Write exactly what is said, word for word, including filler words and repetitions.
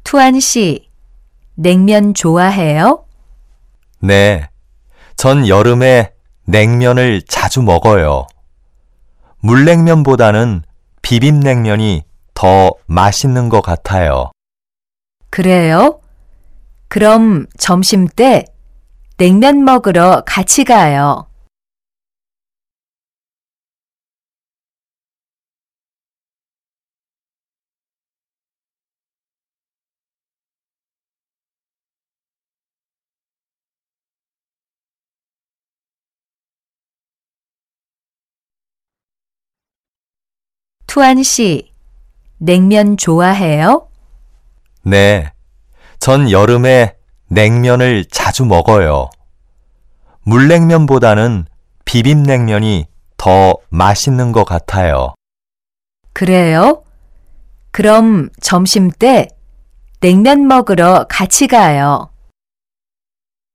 투안 씨, 냉면 좋아해요? 네, 전 여름에 냉면을 자주 먹어요. 물냉면보다는 비빔냉면이 더 맛있는 것 같아요. 그래요? 그럼 점심 때 냉면 먹으러 같이 가요. 투안 씨, 냉면 좋아해요? 네, 전 여름에 냉면을 자주 먹어요. 물냉면보다는 비빔냉면이 더 맛있는 것 같아요. 그래요? 그럼 점심 때 냉면 먹으러 같이 가요.